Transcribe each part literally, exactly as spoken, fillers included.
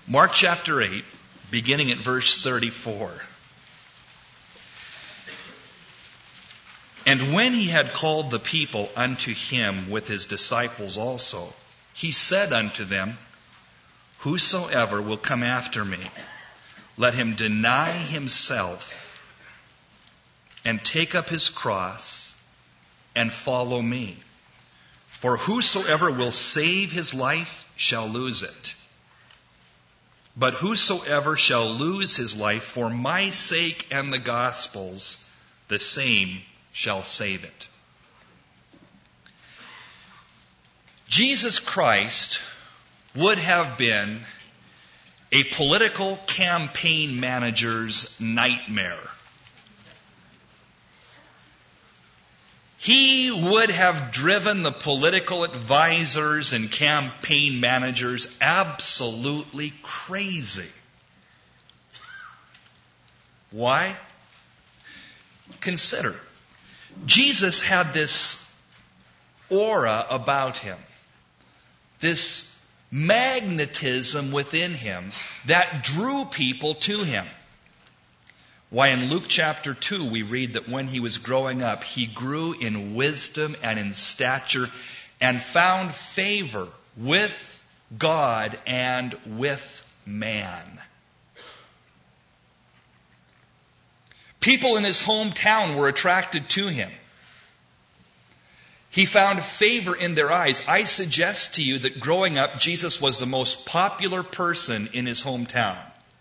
Mark chapter eight, beginning at verse thirty-four. And when he had called the people unto him with his disciples also, he said unto them, Whosoever will come after me, let him deny himself and take up his cross and follow me. For whosoever will save his life shall lose it. But whosoever shall lose his life for my sake and the gospel's, the same shall save it. Jesus Christ would have been a political campaign manager's nightmare. He would have driven the political advisors and campaign managers absolutely crazy. Why? Consider, Jesus had this aura about him, this magnetism within him that drew people to him. Why, in Luke chapter two, we read that when he was growing up, he grew in wisdom and in stature and found favor with God and with man. People in his hometown were attracted to him. He found favor in their eyes. I suggest to you that growing up, Jesus was the most popular person in his hometown.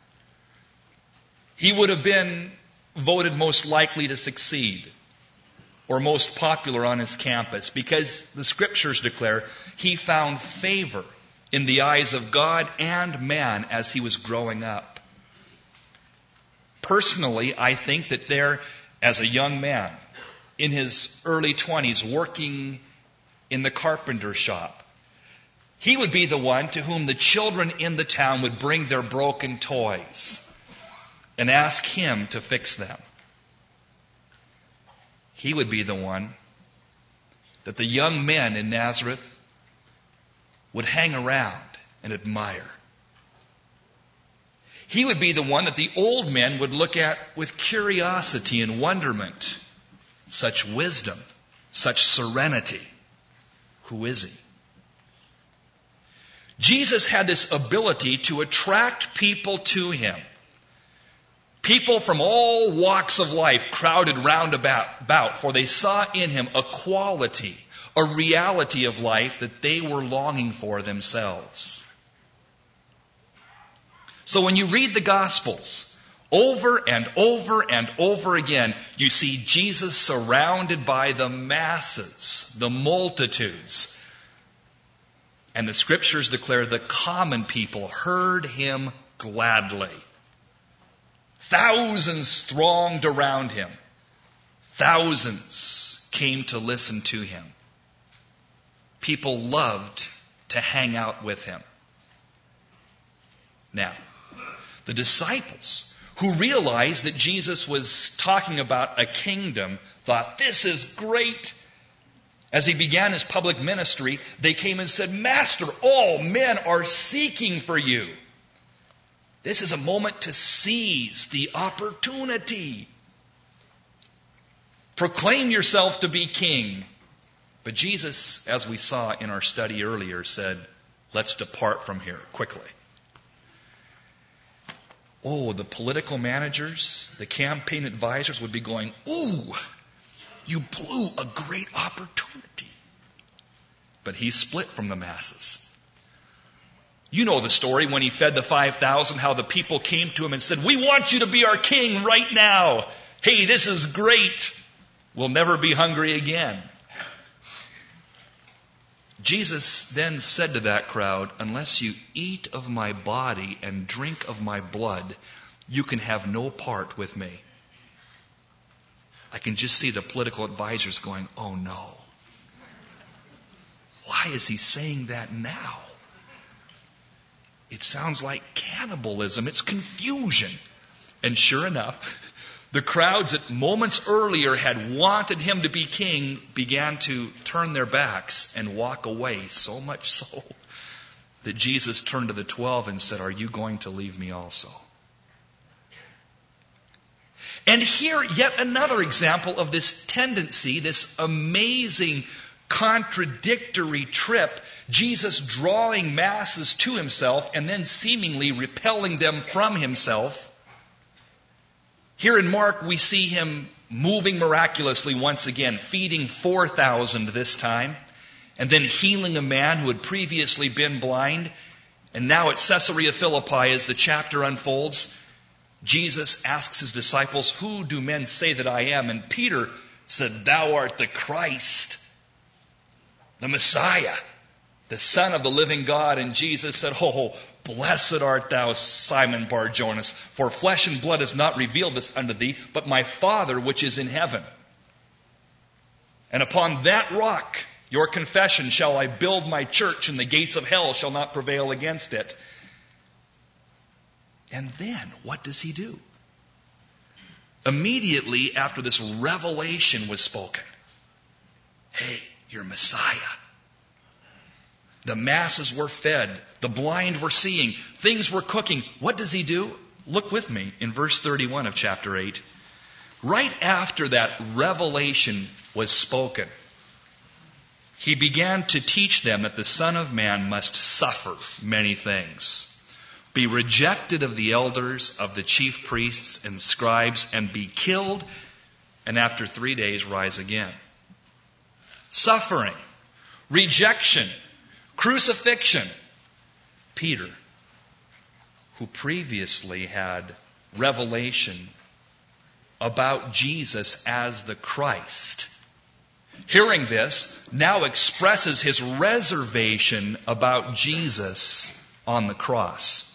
He would have been voted most likely to succeed or most popular on his campus because the scriptures declare he found favor in the eyes of God and man as he was growing up. Personally, I think that there, as a young man in his early twenties working in the carpenter shop, he would be the one to whom the children in the town would bring their broken toys and ask him to fix them. He would be the one that the young men in Nazareth would hang around and admire. He would be the one that the old men would look at with curiosity and wonderment. Such wisdom, such serenity. Who is he? Jesus had this ability to attract people to him. People from all walks of life crowded round about, for they saw in him a quality, a reality of life that they were longing for themselves. So when you read the Gospels, over and over and over again, you see Jesus surrounded by the masses, the multitudes. And the scriptures declare the common people heard him gladly. Thousands thronged around him. Thousands came to listen to him. People loved to hang out with him. Now, the disciples who realized that Jesus was talking about a kingdom thought, this is great. As he began his public ministry, they came and said, Master, all men are seeking for you. This is a moment to seize the opportunity. Proclaim yourself to be king. But Jesus, as we saw in our study earlier, said, let's depart from here quickly. Oh, the political managers, the campaign advisors would be going, ooh, you blew a great opportunity. But he split from the masses. You know the story when he fed the five thousand, how the people came to him and said, we want you to be our king right now. Hey, this is great. We'll never be hungry again. Jesus then said to that crowd, unless you eat of my body and drink of my blood, you can have no part with me. I can just see the political advisors going, oh no. Why is he saying that now? It sounds like cannibalism. It's confusion. And sure enough, the crowds that moments earlier had wanted him to be king began to turn their backs and walk away. So much so that Jesus turned to the twelve and said, "Are you going to leave me also?" And here, yet another example of this tendency, this amazing contradictory trip, Jesus drawing masses to himself and then seemingly repelling them from himself. Here in Mark, we see him moving miraculously once again, feeding four thousand this time, and then healing a man who had previously been blind. And now at Caesarea Philippi, as the chapter unfolds, Jesus asks his disciples, "Who do men say that I am?" And Peter said, "Thou art the Christ, the Messiah, the Son of the living God." And Jesus said, "Oh, blessed art thou, Simon Bar-Jonas, for flesh and blood has not revealed this unto thee, but my Father which is in heaven. And upon that rock, your confession, shall I build my church, and the gates of hell shall not prevail against it." And then, what does he do? Immediately after this revelation was spoken, "Hey, you're Messiah." The masses were fed. The blind were seeing. Things were cooking. What does he do? Look with me in verse thirty-one of chapter eight. Right after that revelation was spoken, he began to teach them that the Son of Man must suffer many things, be rejected of the elders, of the chief priests and scribes, and be killed, and after three days rise again. Suffering, rejection, crucifixion. Peter, who previously had revelation about Jesus as the Christ, hearing this, now expresses his reservation about Jesus on the cross.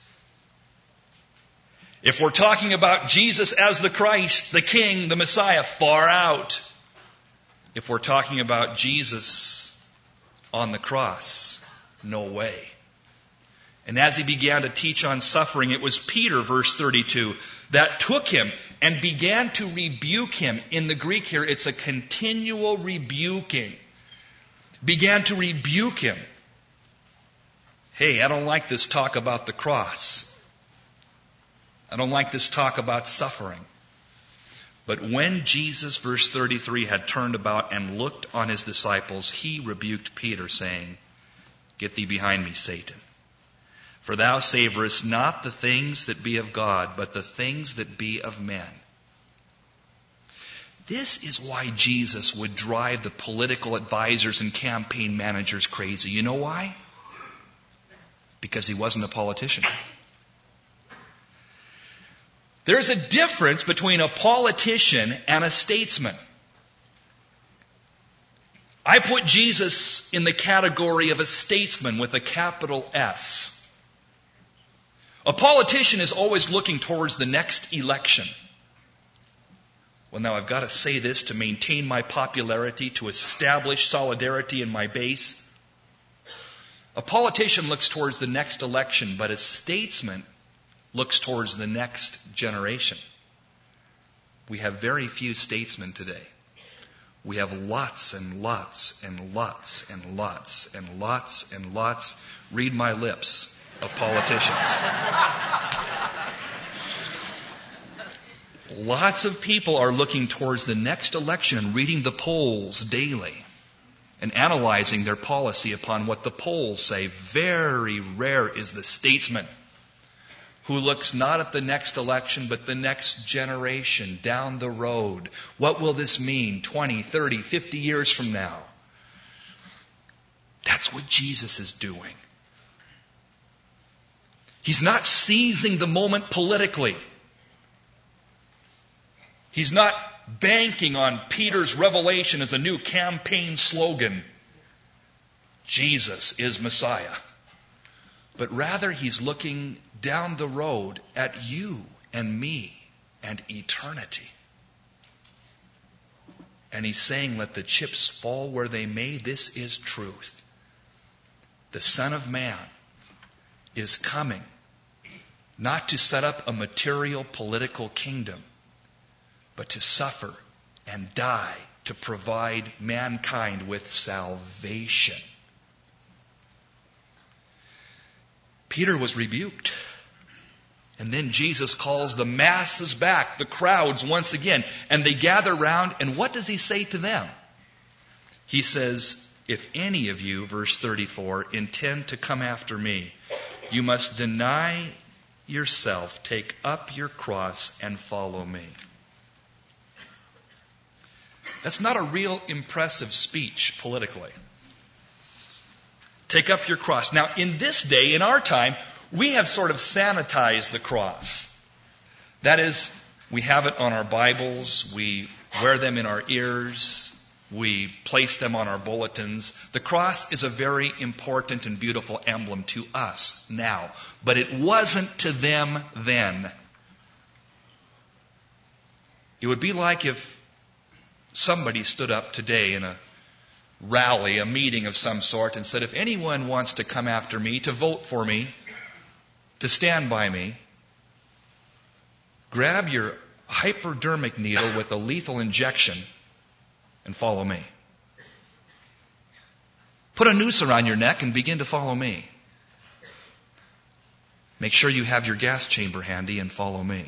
If we're talking about Jesus as the Christ, the King, the Messiah, far out. If we're talking about Jesus on the cross, no way. And as he began to teach on suffering, it was Peter, verse thirty-two, that took him and began to rebuke him. In the Greek here, it's a continual rebuking. Began to rebuke him. Hey, I don't like this talk about the cross. I don't like this talk about suffering. But when Jesus, verse thirty-three, had turned about and looked on his disciples, he rebuked Peter, saying, "Get thee behind me, Satan. For thou savorest not the things that be of God, but the things that be of men." This is why Jesus would drive the political advisors and campaign managers crazy. You know why? Because he wasn't a politician. There's a difference between a politician and a statesman. I put Jesus in the category of a statesman with a capital S. A politician is always looking towards the next election. Well, now I've got to say this to maintain my popularity, to establish solidarity in my base. A politician looks towards the next election, but a statesman looks towards the next generation. We have very few statesmen today. We have lots and lots and lots and lots and lots and lots, read my lips, of politicians. Lots of people are looking towards the next election, reading the polls daily and analyzing their policy upon what the polls say. Very rare is the statesman who looks not at the next election, but the next generation down the road. What will this mean twenty, thirty, fifty years from now? That's what Jesus is doing. He's not seizing the moment politically. He's not banking on Peter's revelation as a new campaign slogan. Jesus is Messiah. But rather he's looking down the road at you and me and eternity. And he's saying, let the chips fall where they may. This is truth. The Son of Man is coming not to set up a material political kingdom, but to suffer and die to provide mankind with salvation. Peter was rebuked. And then Jesus calls the masses back, the crowds once again, and they gather round, and what does he say to them? He says, if any of you, verse thirty-four, intend to come after me, you must deny yourself, take up your cross, and follow me. That's not a real impressive speech politically. Take up your cross. Now, in this day, in our time, we have sort of sanitized the cross. That is, we have it on our Bibles, we wear them in our ears, we place them on our bulletins. The cross is a very important and beautiful emblem to us now, but it wasn't to them then. It would be like if somebody stood up today in a rally, a meeting of some sort, and said, if anyone wants to come after me, to vote for me, to stand by me, grab your hypodermic needle with a lethal injection and follow me. Put a noose around your neck and begin to follow me. Make sure you have your gas chamber handy and follow me.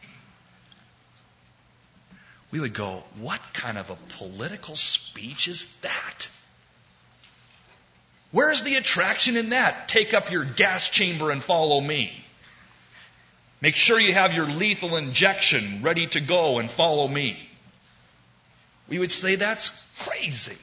We would go, what kind of a political speech is that? Where's the attraction in that? Take up your gas chamber and follow me. Make sure you have your lethal injection ready to go and follow me. We would say that's crazy.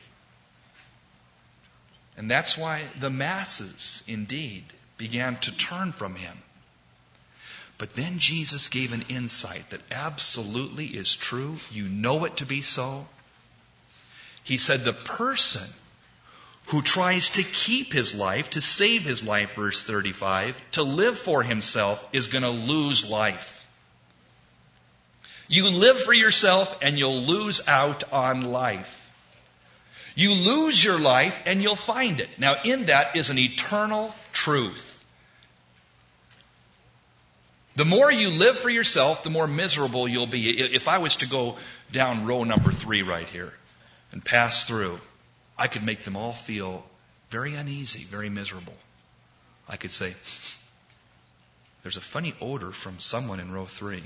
And that's why the masses, indeed, began to turn from him. But then Jesus gave an insight that absolutely is true. You know it to be so. He said the person who tries to keep his life, to save his life, verse thirty-five, to live for himself is going to lose life. You live for yourself and you'll lose out on life. You lose your life and you'll find it. Now, in that is an eternal truth. The more you live for yourself, the more miserable you'll be. If I was to go down row number three right here and pass through, I could make them all feel very uneasy, very miserable. I could say, there's a funny odor from someone in row three.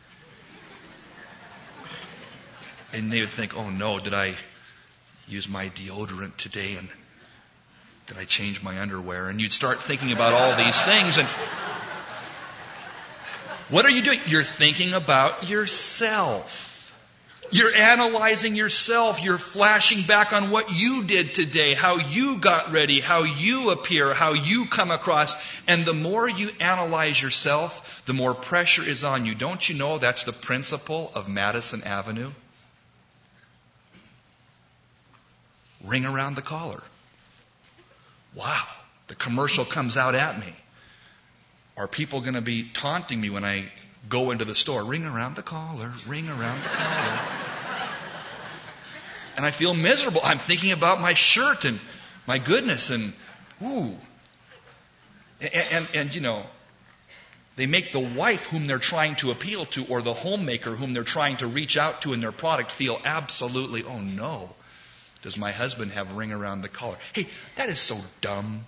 And they would think, oh no, did I use my deodorant today? And did I change my underwear? And you'd start thinking about all these things. And what are you doing? You're thinking about yourself. You're analyzing yourself. You're flashing back on what you did today, how you got ready, how you appear, how you come across. And the more you analyze yourself, the more pressure is on you. Don't you know that's the principle of Madison Avenue? Ring around the collar. Wow, the commercial comes out at me. Are people going to be taunting me when I go into the store? Ring around the collar, ring around the collar. And I feel miserable. I'm thinking about my shirt and my goodness and, ooh. And, and, and, you know, they make the wife whom they're trying to appeal to or the homemaker whom they're trying to reach out to in their product feel absolutely, oh no, does my husband have ring around the collar? Hey, that is so dumb.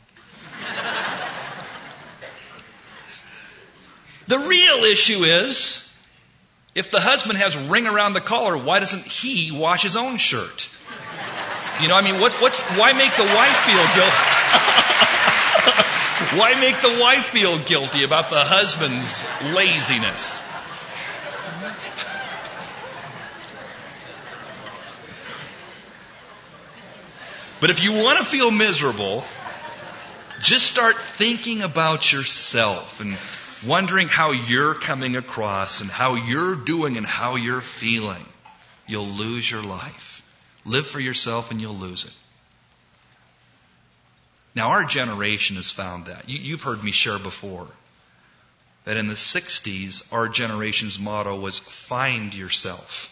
The real issue is, if the husband has ring around the collar, why doesn't he wash his own shirt? You know, I mean, what's, what's, why make the wife feel guilty? Why make the wife feel guilty about the husband's laziness? But if you want to feel miserable, just start thinking about yourself and wondering how you're coming across and how you're doing and how you're feeling. You'll lose your life. Live for yourself and you'll lose it. Now, our generation has found that. You, you've heard me share before that in the sixties, our generation's motto was find yourself.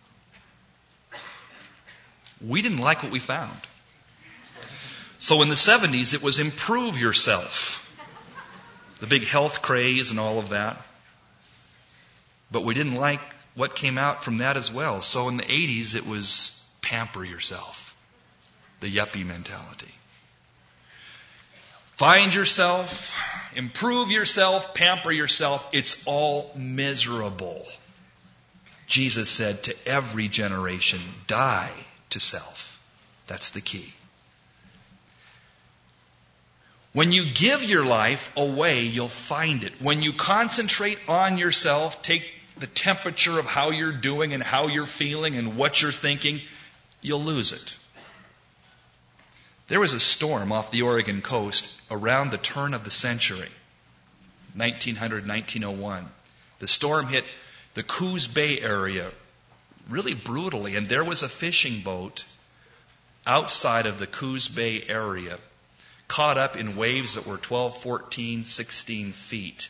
We didn't like what we found. So in the seventies, it was improve yourself. The big health craze and all of that. But we didn't like what came out from that as well. So in the eighties, it was pamper yourself. The yuppie mentality. find yourself, improve yourself, pamper yourself. It's all miserable. Jesus said to every generation, die to self. That's the key. When you give your life away, you'll find it. When you concentrate on yourself, take the temperature of how you're doing and how you're feeling and what you're thinking, you'll lose it. There was a storm off the Oregon coast around the turn of the century, nineteen hundred, nineteen oh one. The storm hit the Coos Bay area really brutally, and there was a fishing boat outside of the Coos Bay area caught up in waves that were twelve, fourteen, sixteen feet.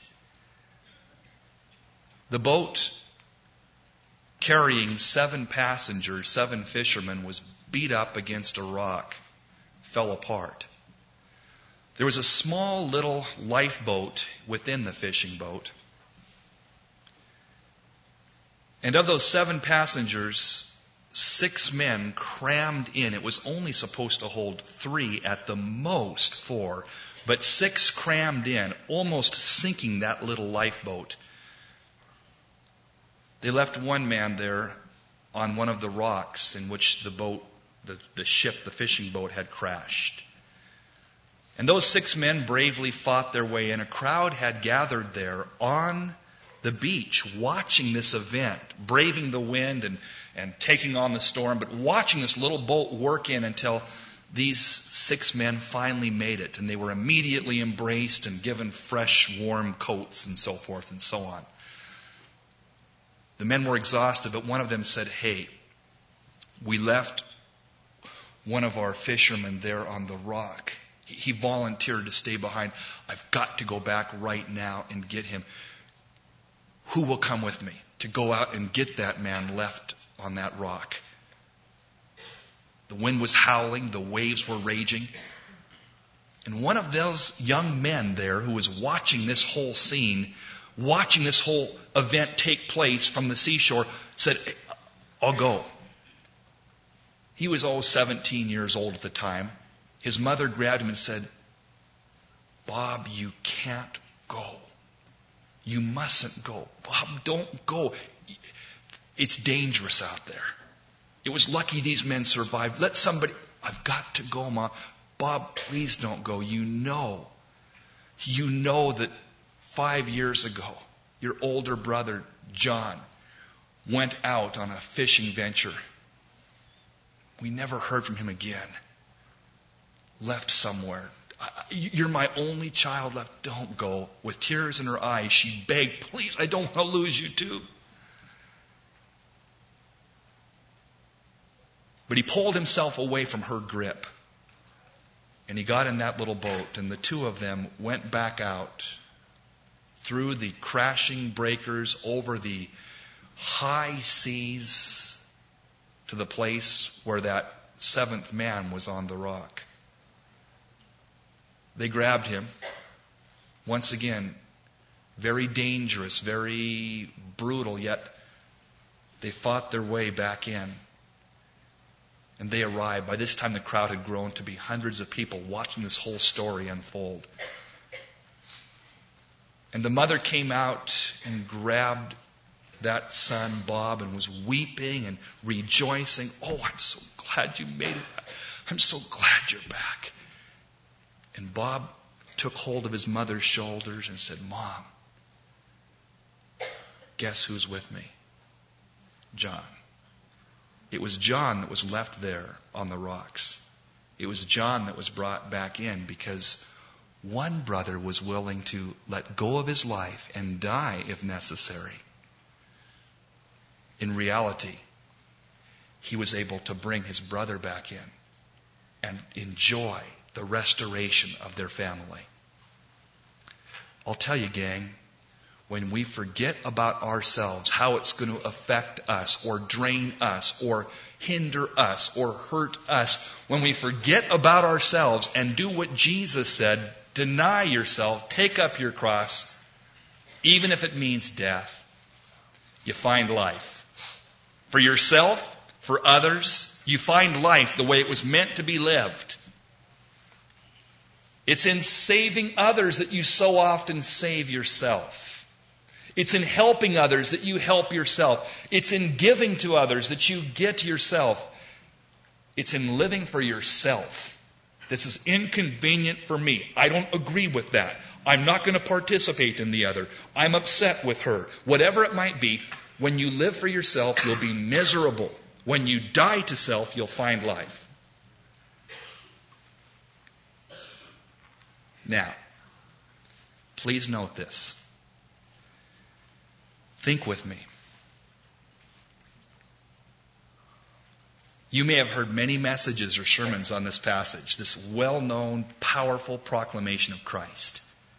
The boat carrying seven passengers, seven fishermen, was beat up against a rock, fell apart. There was a small little lifeboat within the fishing boat. And of those seven passengers, six men crammed in. It was only supposed to hold three, at the most four, but six crammed in, almost sinking that little lifeboat. They left one man there on one of the rocks in which the boat, the, the ship, the fishing boat had crashed. And those six men bravely fought their way in. A crowd had gathered there on the beach, watching this event, braving the wind and, and taking on the storm, but watching this little boat work in until these six men finally made it. And they were immediately embraced and given fresh, warm coats and so forth and so on. The men were exhausted, but one of them said, "Hey, we left one of our fishermen there on the rock. He volunteered to stay behind. I've got to go back right now and get him. Who will come with me to go out and get that man left on that rock?" The wind was howling, the waves were raging. And one of those young men there who was watching this whole scene, watching this whole event take place from the seashore, said, "Hey, I'll go." He was, oh, seventeen years old at the time. His mother grabbed him and said, "Bob, you can't go. You mustn't go. Bob, don't go. It's dangerous out there. It was lucky these men survived. Let somebody..." "I've got to go, Mom." "Bob, please don't go. You know, you know that five years ago, your older brother, John, went out on a fishing venture. We never heard from him again. Left somewhere. You're my only child left. Don't go." With tears in her eyes, she begged, "Please, I don't want to lose you too." But he pulled himself away from her grip. And he got in that little boat, and the two of them went back out through the crashing breakers, over the high seas, to the place where that seventh man was on the rock. They grabbed him. Once again, very dangerous, very brutal, yet they fought their way back in. And they arrived. By this time, the crowd had grown to be hundreds of people watching this whole story unfold. And the mother came out and grabbed that son, Bob, and was weeping and rejoicing. "Oh, I'm so glad you made it. I'm so glad you're back." And Bob took hold of his mother's shoulders and said, "Mom, guess who's with me? John." It was John that was left there on the rocks. It was John that was brought back in because one brother was willing to let go of his life and die if necessary. In reality, he was able to bring his brother back in and enjoy the restoration of their family. I'll tell you, gang, when we forget about ourselves, how it's going to affect us or drain us or hinder us or hurt us, when we forget about ourselves and do what Jesus said, deny yourself, take up your cross, even if it means death, you find life. For yourself, for others, you find life the way it was meant to be lived. It's in saving others that you so often save yourself. It's in helping others that you help yourself. It's in giving to others that you get yourself. It's in living for yourself. This is inconvenient for me. I don't agree with that. I'm not going to participate in the other. I'm upset with her. Whatever it might be, when you live for yourself, you'll be miserable. When you die to self, you'll find life. Now, please note this. Think with me. You may have heard many messages or sermons on this passage, this well-known, powerful proclamation of Christ.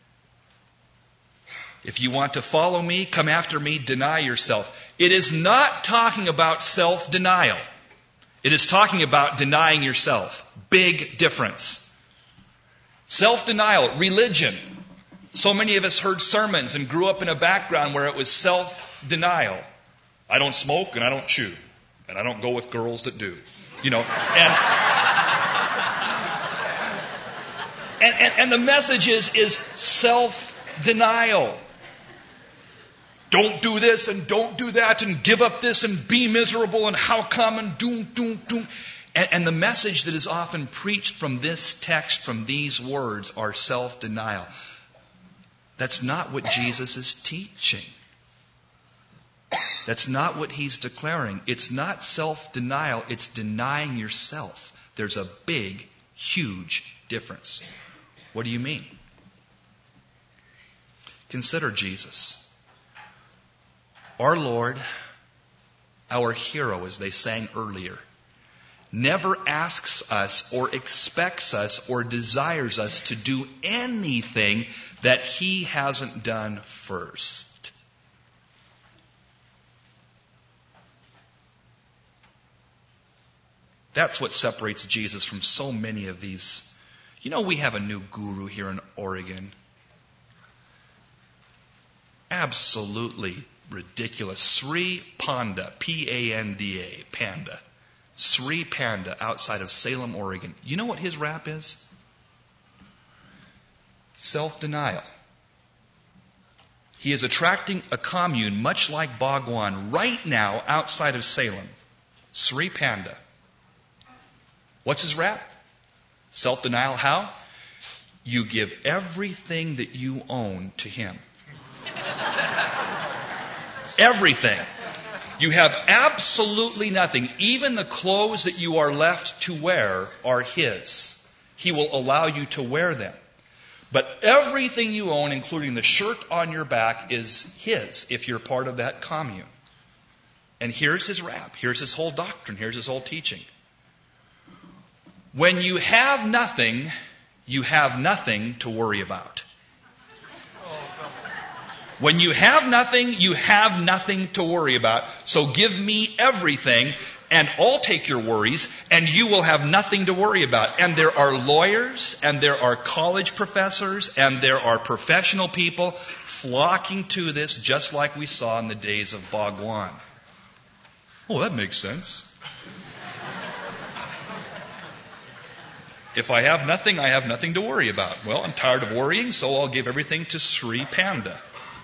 If you want to follow me, come after me, deny yourself. It is not talking about self-denial. It is talking about denying yourself. Big difference. Self-denial, religion. So many of us heard sermons and grew up in a background where it was self-denial. I don't smoke and I don't chew. And I don't go with girls that do. You know, and and, and, and the message is, is self-denial. Don't do this and don't do that and give up this and be miserable and how come and doom, doom, doom. And, and the message that is often preached from this text, from these words, are self-denial. That's not what Jesus is teaching. That's not what he's declaring. It's not self-denial. It's denying yourself. There's a big, huge difference. What do you mean? Consider Jesus. Our Lord, our hero, as they sang earlier, never asks us or expects us or desires us to do anything that he hasn't done first. That's what separates Jesus from so many of these. You know, we have a new guru here in Oregon. Absolutely ridiculous. Sri Panda, P A N D A, Panda. Sri Panda outside of Salem, Oregon. You know what his rap is? Self-denial. He is attracting a commune much like Bhagwan right now outside of Salem. Sri Panda. What's his rap? Self-denial. How? You give everything that you own to him. Everything. You have absolutely nothing. Even the clothes that you are left to wear are his. He will allow you to wear them. But everything you own, including the shirt on your back, is his if you're part of that commune. And here's his rap. Here's his whole doctrine. Here's his whole teaching. When you have nothing, you have nothing to worry about. When you have nothing, you have nothing to worry about. So give me everything and I'll take your worries and you will have nothing to worry about. And there are lawyers and there are college professors and there are professional people flocking to this just like we saw in the days of Bhagwan. Oh, that makes sense. If I have nothing, I have nothing to worry about. Well, I'm tired of worrying, so I'll give everything to Sri Panda.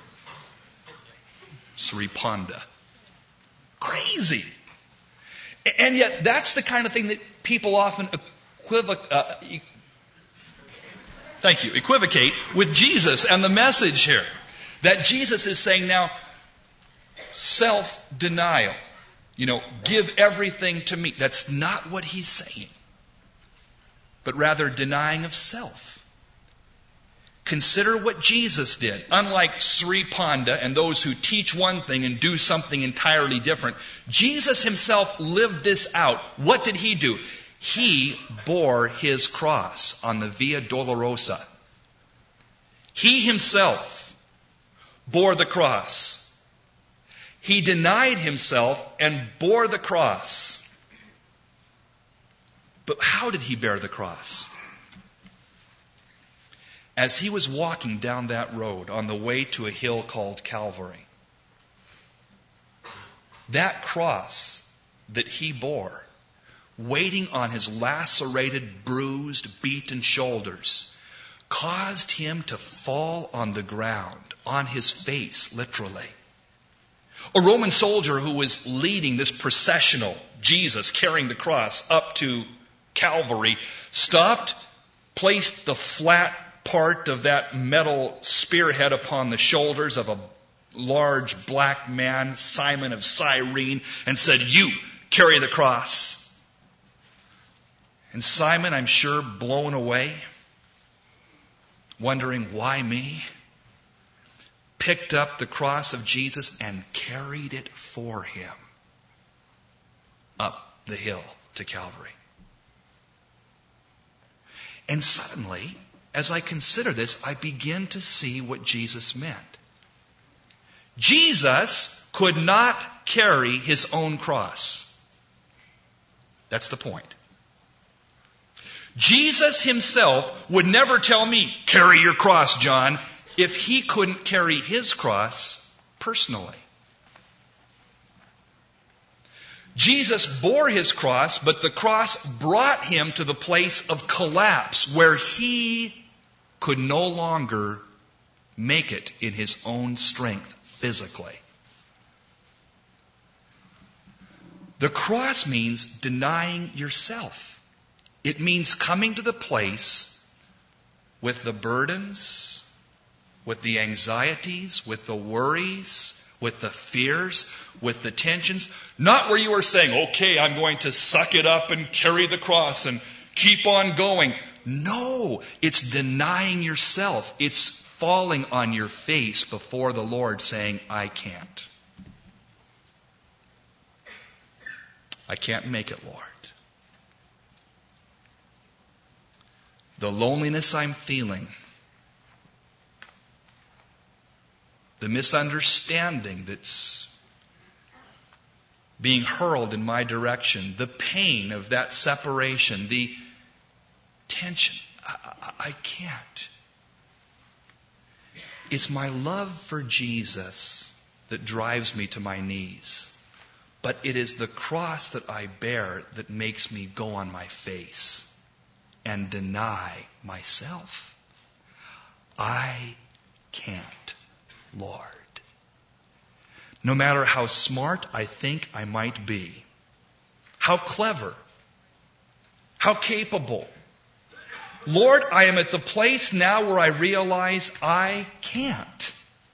Sri Panda. Crazy. And yet, that's the kind of thing that people often equivoc- uh, e- thank you, equivocate with Jesus and the message here. That Jesus is saying now, self-denial. You know, give everything to me. That's not what he's saying. But rather denying of self. Consider what Jesus did. Unlike Sri Panda and those who teach one thing and do something entirely different, Jesus himself lived this out. What did he do? He bore his cross on the Via Dolorosa. He himself bore the cross. He denied himself and bore the cross. But how did he bear the cross? As he was walking down that road on the way to a hill called Calvary, that cross that he bore, waiting on his lacerated, bruised, beaten shoulders, caused him to fall on the ground, on his face, literally. A Roman soldier who was leading this processional, Jesus carrying the cross up to Calvary, stopped, placed the flat part of that metal spearhead upon the shoulders of a large black man, Simon of Cyrene, and said, "You carry the cross." And Simon, I'm sure, blown away, wondering, why me? Picked up the cross of Jesus and carried it for him up the hill to Calvary. And suddenly, as I consider this, I begin to see what Jesus meant. Jesus could not carry his own cross. That's the point. Jesus himself would never tell me, "Carry your cross, John," if he couldn't carry his cross personally. Jesus bore his cross, but the cross brought him to the place of collapse where he could no longer make it in his own strength physically. The cross means denying yourself. It means coming to the place with the burdens, with the anxieties, with the worries, with the fears, with the tensions. Not where you are saying, "Okay, I'm going to suck it up and carry the cross and keep on going." No, it's denying yourself. It's falling on your face before the Lord saying, "I can't. I can't make it, Lord. The loneliness I'm feeling, the misunderstanding that's being hurled in my direction, the pain of that separation, the tension, I, I, I can't. It's my love for Jesus that drives me to my knees. But it is the cross that I bear that makes me go on my face and deny myself. I can't, Lord. No matter how smart I think I might be, how clever, how capable, Lord, I am at the place now where I realize I can't.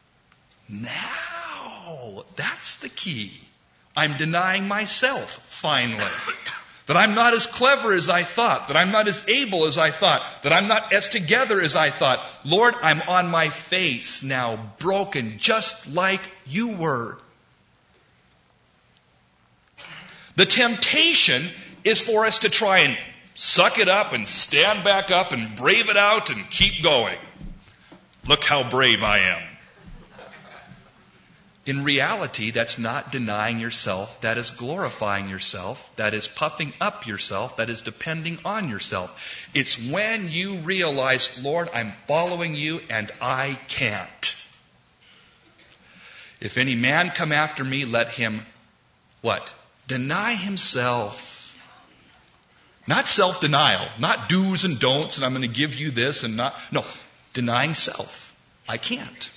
Now, that's the key. I'm denying myself, finally. That I'm not as clever as I thought. That I'm not as able as I thought. That I'm not as together as I thought. Lord, I'm on my face now, broken, just like you were. The temptation is for us to try and suck it up and stand back up and brave it out and keep going. Look how brave I am. In reality, that's not denying yourself. That is glorifying yourself. That is puffing up yourself. That is depending on yourself. It's when you realize, Lord, I'm following you and I can't. If any man come after me, let him, what? Deny himself. Not self-denial. Not do's and don'ts and I'm going to give you this and not. No, denying self. I can't.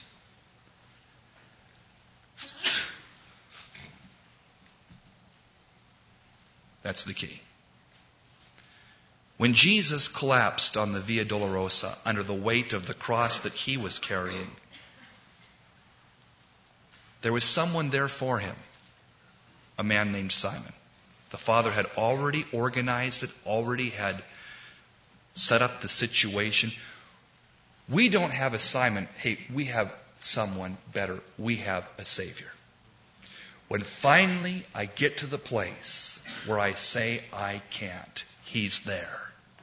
That's the key. When Jesus collapsed on the Via Dolorosa under the weight of the cross that he was carrying, there was someone there for him, a man named Simon. The Father had already organized it, already had set up the situation. We don't have a Simon. Hey, we have someone better. We have a Savior. When finally I get to the place where I say I can't, He's there.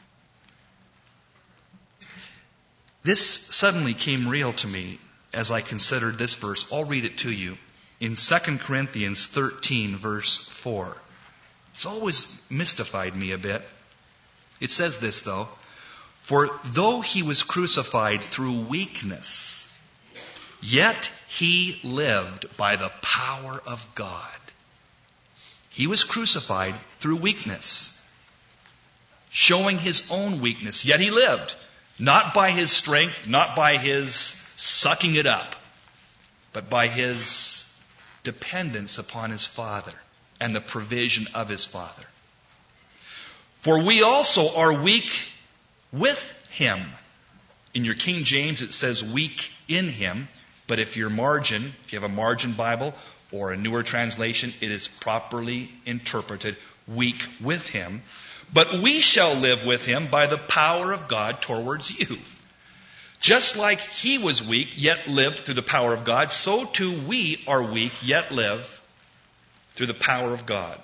This suddenly came real to me as I considered this verse. I'll read it to you. In Second Corinthians thirteen, verse four. It's always mystified me a bit. It says this, though. For though He was crucified through weakness, yet He lived by the power of God. He was crucified through weakness, showing His own weakness, yet He lived. Not by his strength, not by his sucking it up, but by his dependence upon his Father and the provision of his Father. For we also are weak with him. In your King James it says weak in him, but if your margin, if you have a margin Bible or a newer translation, it is properly interpreted weak with him. But we shall live with him by the power of God towards you. Just like he was weak, yet lived through the power of God, so too we are weak, yet live through the power of God.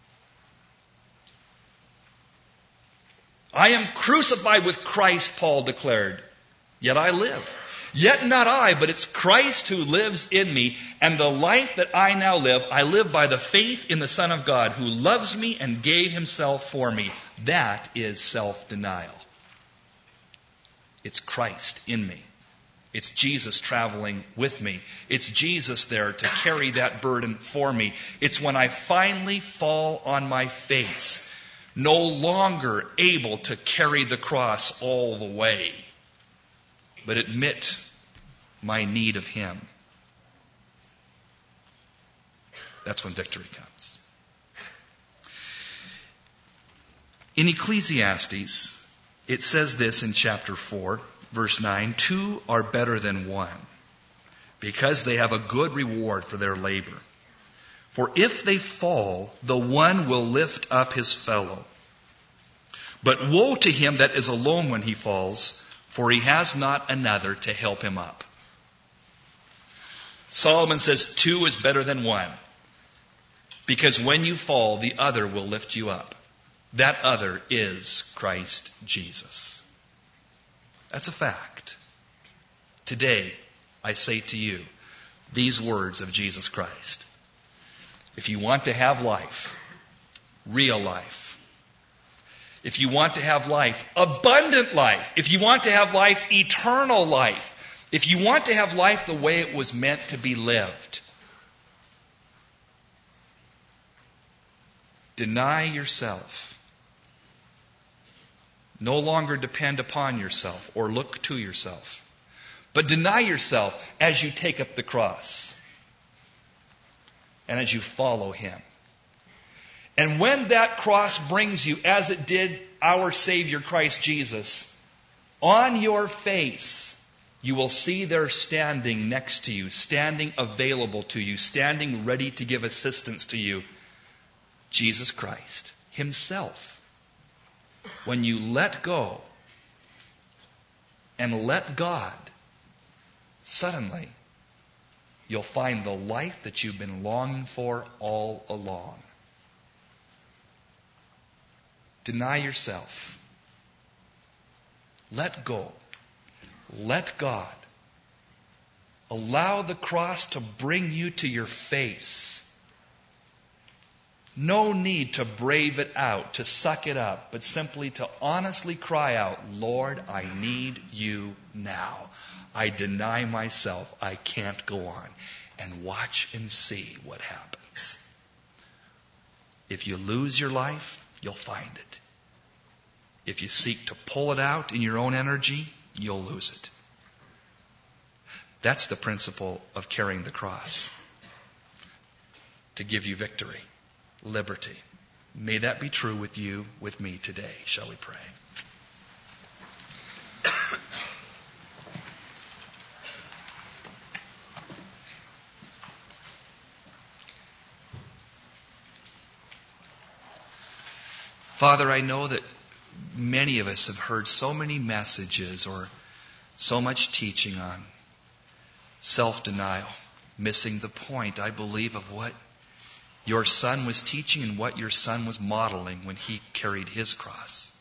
I am crucified with Christ, Paul declared, yet I live. Yet not I, but it's Christ who lives in me, and the life that I now live, I live by the faith in the Son of God, who loves me and gave himself for me. That is self-denial. It's Christ in me. It's Jesus traveling with me. It's Jesus there to carry that burden for me. It's when I finally fall on my face, no longer able to carry the cross all the way, but admit my need of him. That's when victory comes. In Ecclesiastes, it says this in chapter four, verse nine, two are better than one, because they have a good reward for their labor. For if they fall, the one will lift up his fellow. But woe to him that is alone when he falls, for he has not another to help him up. Solomon says two is better than one, because when you fall, the other will lift you up. That other is Christ Jesus. That's a fact. Today, I say to you these words of Jesus Christ. If you want to have life, real life, if you want to have life, abundant life, if you want to have life, eternal life, if you want to have life the way it was meant to be lived, deny yourself. No longer depend upon yourself or look to yourself, but deny yourself as you take up the cross and as you follow him. And when that cross brings you, as it did our Savior Christ Jesus, on your face, you will see there standing next to you, standing available to you, standing ready to give assistance to you, Jesus Christ himself. When you let go and let God, suddenly you'll find the life that you've been longing for all along. Deny yourself. Let go. Let God. Allow the cross to bring you to your face. No need to brave it out, to suck it up, but simply to honestly cry out, Lord, I need you now. I deny myself. I can't go on. And watch and see what happens. If you lose your life, you'll find it. If you seek to pull it out in your own energy, you'll lose it. That's the principle of carrying the cross. To give you victory. Liberty. May that be true with you, with me today. Shall we pray? Father, I know that many of us have heard so many messages or so much teaching on self-denial, missing the point, I believe, of what your Son was teaching and what your Son was modeling when he carried his cross.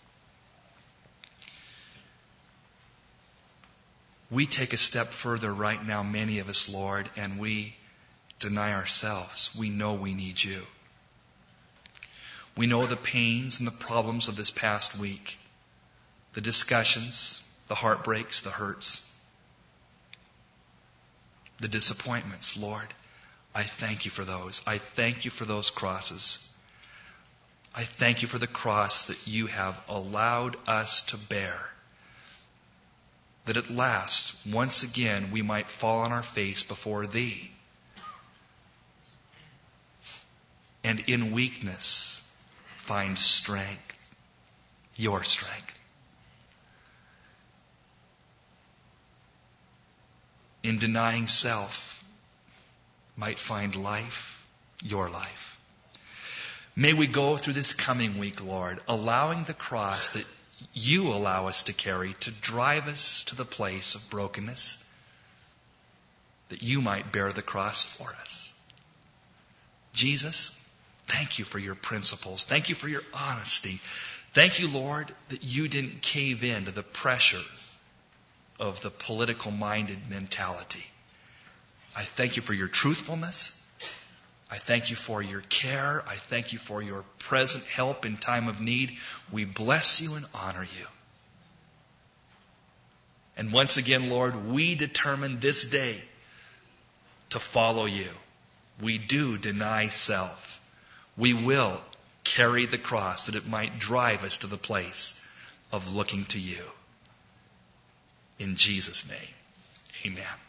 We take a step further right now, many of us, Lord, and we deny ourselves. We know we need you. We know the pains and the problems of this past week, the discussions, the heartbreaks, the hurts, the disappointments, Lord. I thank you for those. I thank you for those crosses. I thank you for the cross that you have allowed us to bear. that at last, once again, we might fall on our face before Thee. And in weakness, find strength, Your strength. In denying self, might find life, Your life. May we go through this coming week, Lord, allowing the cross that You allow us to carry to drive us to the place of brokenness, that You might bear the cross for us. Jesus, thank You for Your principles. Thank You for Your honesty. Thank You, Lord, that You didn't cave in to the pressure of the political-minded mentality. I thank You for Your truthfulness. I thank You for Your care. I thank You for Your present help in time of need. We bless You and honor You. And once again, Lord, we determine this day to follow You. We do deny self. We will carry the cross that it might drive us to the place of looking to You. In Jesus' name, amen.